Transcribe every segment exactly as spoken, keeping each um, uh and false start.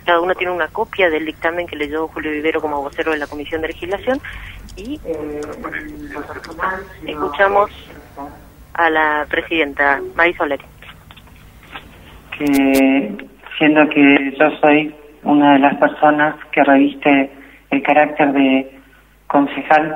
cada uno tiene una copia del dictamen que leyó Julio Vivero como vocero de la Comisión de Legislación y eh, escuchamos a la presidenta Mari Soleri. Que siendo que yo soy una de las personas que reviste el carácter de concejal,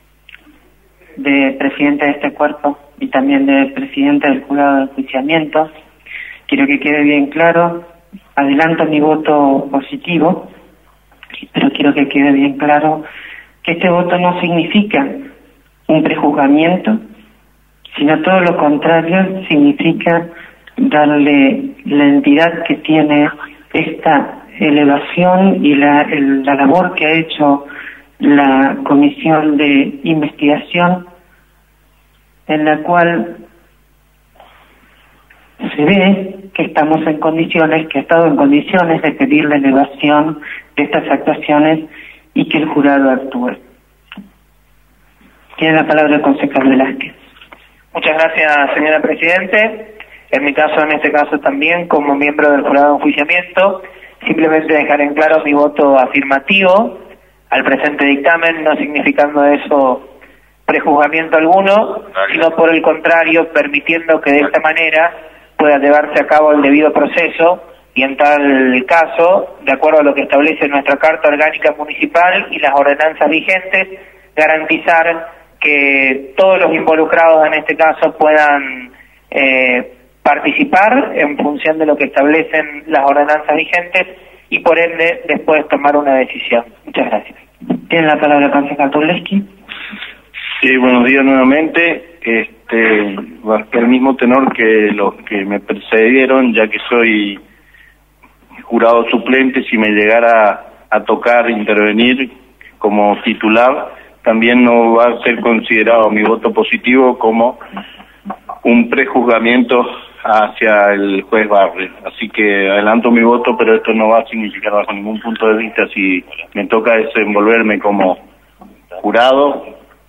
de presidente de este cuerpo y también de presidente del jurado de enjuiciamiento, quiero que quede bien claro, adelanto mi voto positivo, pero quiero que quede bien claro que este voto no significa un prejuzgamiento, sino todo lo contrario, significa darle la entidad que tiene esta elevación y la, el, la labor que ha hecho la comisión de investigación, en la cual se ve que estamos en condiciones, que ha estado en condiciones de pedir la elevación de estas actuaciones y que el jurado actúe. Tiene la palabra el concejal Velázquez. Muchas gracias, señora Presidente. En mi caso, en este caso también, como miembro del jurado de enjuiciamiento, simplemente dejar en claro mi voto afirmativo al presente dictamen, no significando eso prejuzgamiento alguno, sino por el contrario, permitiendo que de esta manera pueda llevarse a cabo el debido proceso y en tal caso, de acuerdo a lo que establece nuestra Carta Orgánica Municipal y las ordenanzas vigentes, garantizar que todos los involucrados en este caso puedan eh, participar en función de lo que establecen las ordenanzas vigentes y por ende después tomar una decisión. Muchas gracias. Tiene la palabra el concejal Turleski. Sí, buenos días nuevamente. Este, el mismo tenor que los que me precedieron, ya que soy jurado suplente, si me llegara a tocar intervenir como titular, también no va a ser considerado mi voto positivo como un prejuzgamiento hacia el juez Barrios. Así que adelanto mi voto, pero esto no va a significar bajo ningún punto de vista, si me toca desenvolverme como jurado,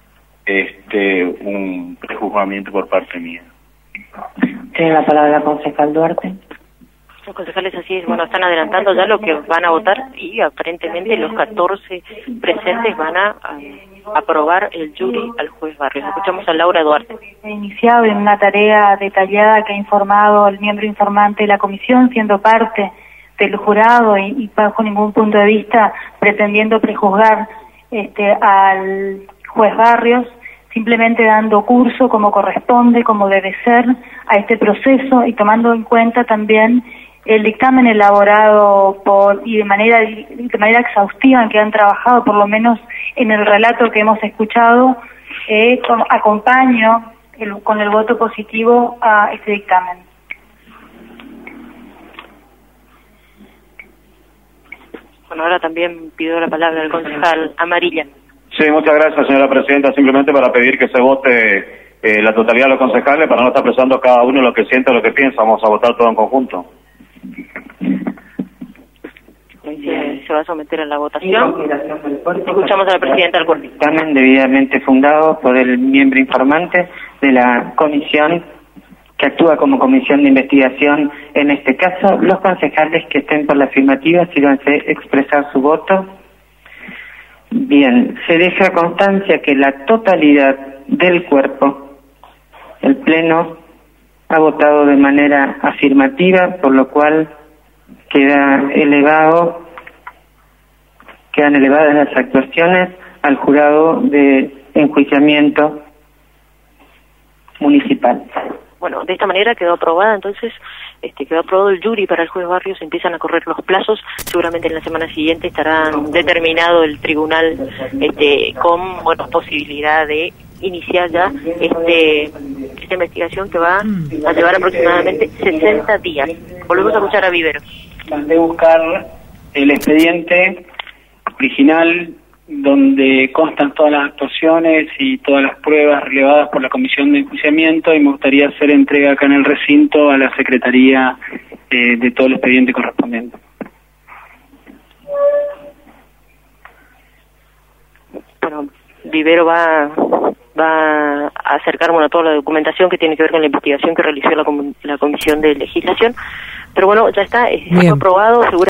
este un prejuzgamiento por parte mía. Tiene la palabra el concejal Duarte. Los concejales así es, bueno, están adelantando ya lo que van a votar y aparentemente los catorce presentes van a, a aprobar el jury al juez Barrios. Escuchamos a Laura Duarte. Se ha iniciado en una tarea detallada que ha informado el miembro informante de la comisión, siendo parte del jurado y, y bajo ningún punto de vista pretendiendo prejuzgar este, al juez Barrios, simplemente dando curso como corresponde, como debe ser, a este proceso y tomando en cuenta también el dictamen elaborado por y de manera de manera exhaustiva en que han trabajado, por lo menos en el relato que hemos escuchado, eh, con, acompaño el, con el voto positivo a este dictamen. Bueno, ahora también pido la palabra al concejal Amarilla. Sí, muchas gracias, señora Presidenta. Simplemente para pedir que se vote eh, la totalidad de los concejales, para no estar expresando cada uno lo que siente o lo que piensa. Vamos a votar todo en conjunto. Se, se va a someter a la votación. Escuchamos a la presidenta del cuerpo. Dictamen debidamente fundado por el miembro informante de la comisión que actúa como comisión de investigación. En este caso, los concejales que estén por la afirmativa sírvanse expresar su voto. Bien, se deja constancia que la totalidad del cuerpo, el pleno, ha votado de manera afirmativa, por lo cual queda elevado, quedan elevadas las actuaciones al jurado de enjuiciamiento municipal. Bueno, de esta manera quedó aprobada, entonces, este quedó aprobado el jury para el juez Barrios, empiezan a correr los plazos, seguramente en la semana siguiente estará determinado el tribunal este con, bueno, posibilidad de iniciar ya este esta investigación que va a llevar aproximadamente sesenta días. Volvemos a escuchar a Vivero. Mandé buscar el expediente original donde constan todas las actuaciones y todas las pruebas relevadas por la Comisión de Enjuiciamiento, y me gustaría hacer entrega acá en el recinto a la Secretaría eh, de todo el expediente correspondiente. Bueno, Vivero va va a acercar, bueno, toda la documentación que tiene que ver con la investigación que realizó la, com la Comisión de Legislación, pero bueno, ya está, está aprobado, seguramente.